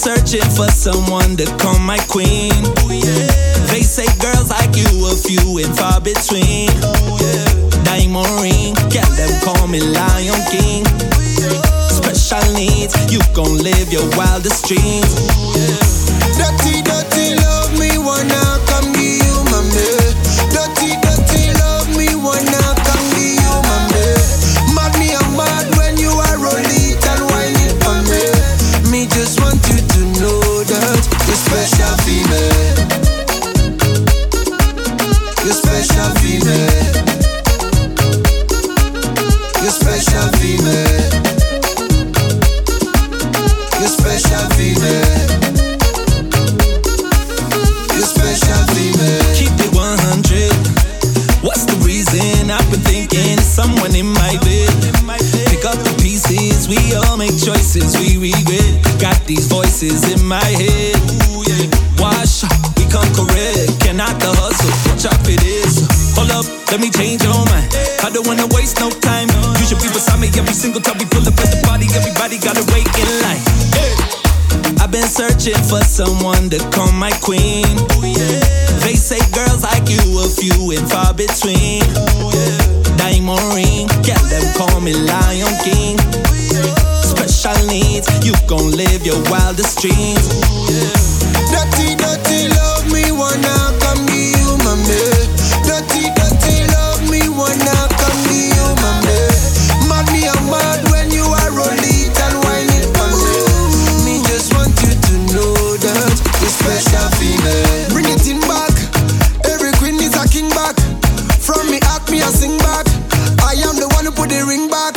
searching for someone to call my queen. They say girls like you are few and far between. Diamond ring, yeah, them call me Lion King. Special needs, you gon' live your wildest dreams. Dirty, dirty love, me wanna come give you my man. Dirty, dirty love, me wanna come give you my man. Mad me and mad when you are roll it and wine it for me. Me just want you to know that you're special female. You're special female. You're special female. You're special female. You're special female. Keep it 100. What's the reason? I've been thinking someone in my bed. Pick up the pieces, we all make choices we regret. Got these voices in my head. Wash up, we come correct. Cannot the hustle, chop it is. Hold up, let me change your mind. I don't wanna waste no time. You should be beside me every single time we pull up at the party. Everybody gotta wait in line. I've been searching for someone to call my queen. They say girls like you are few and far between. Diamond ring, yeah, them call me Lion King. Special needs, you gon' live your wildest dreams. Dirty, dirty love, me wanna come give you my man. Dirty, dirty love, me wanna come give you my man. Mad me and mad when you are roll it and wine it for me. Me just want you to know that you're special female. Bring it in back, every queen is a king back. From me act me a sing back. I am the one who put the ring back.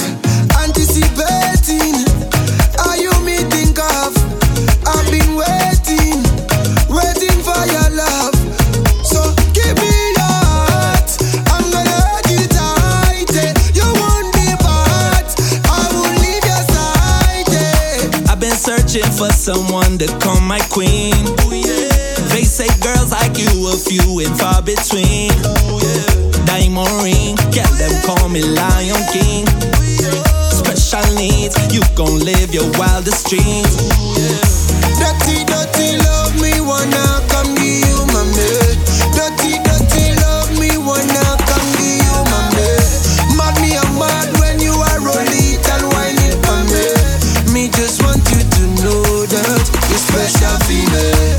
Anticipating, are you me think of? I've been waiting, waiting for your love. So give me your heart, I'm gonna hold you tight. You won't be part, I won't leave your side. I've been searching for someone to call my queen. They say girls like you are few and far between. Diamond ring, yeah, them call me Lion King. Special needs, you gon' live your wildest dreams. Dirty, dirty love, me wanna come give you my man. Dirty, dirty love, me wanna come give you my man. Mad me and mad when you are roll it and wine it for me. Me just want you to know that you're special female.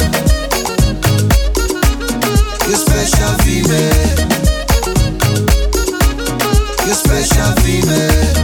You're special female. You're special female.